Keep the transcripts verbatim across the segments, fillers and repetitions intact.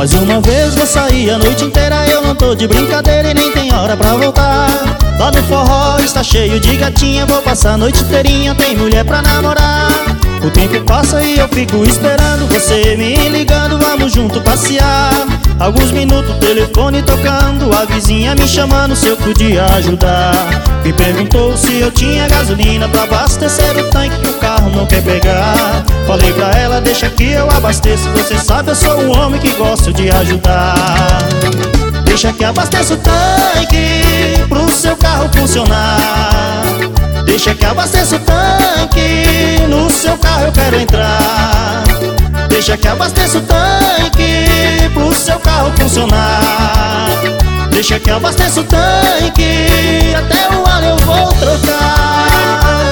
Mais uma vez vou sair a noite inteira, eu não tô de brincadeira e nem tem hora pra voltar. Lá no forró está cheio de gatinha, vou passar a noite inteirinha, tem mulher pra namorar. O tempo passa e eu fico esperando você me ligando, vamos junto passear. Alguns minutos, telefone tocando, a vizinha me chamando se eu podia ajudar. Me perguntou se eu tinha gasolina pra abastecer o tanque que o carro não quer pegar. Falei pra ela, deixa que eu abasteço, você sabe eu sou um homem que gosto de ajudar. Deixa que abasteça o tanque pro seu carro funcionar. Deixa que abasteça o tanque, no seu carro eu quero entrar. Deixa que abasteça o tanque pro seu carro funcionar. Deixa que abasteça o tanque, até o óleo eu vou trocar.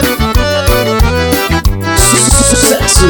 Sucesso!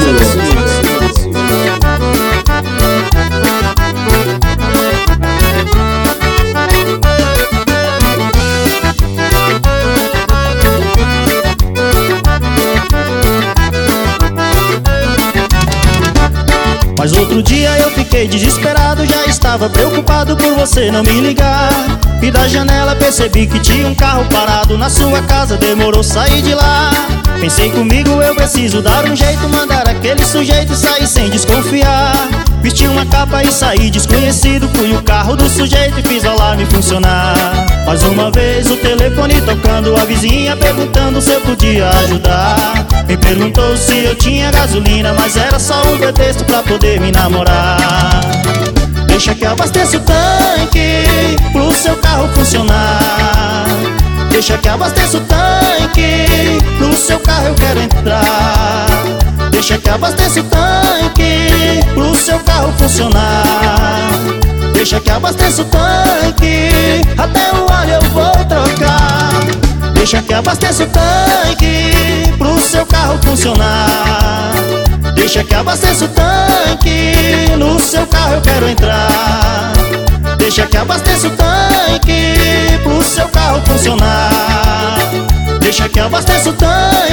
Mas outro dia eu fiquei desesperado, já estava preocupado por você não me ligar. E da janela percebi que tinha um carro parado na sua casa, demorou sair de lá. Pensei comigo, eu preciso dar um jeito, mandar aquele sujeito sair sem desconfiar. Vesti uma capa e saí desconhecido, fui o carro do sujeito e fiz o alarme funcionar. Mais uma vez o telefone tocando, a vizinha perguntando se eu podia ajudar. Me perguntou se eu tinha gasolina, mas era só um pretexto pra poder me namorar. Deixa que abasteça o tanque pro seu carro funcionar. Deixa que abasteça o tanque, no seu carro eu quero entrar. Deixa que abasteça o tanque, pro seu carro funcionar. Deixa que abasteça o tanque, até o óleo eu vou trocar. Deixa que abasteça o tanque, pro seu carro funcionar. Deixa que abasteça o tanque, no seu carro eu quero entrar. Deixa que abasteça o tanque, pro seu carro funcionar. Deixa que abasteça o tanque.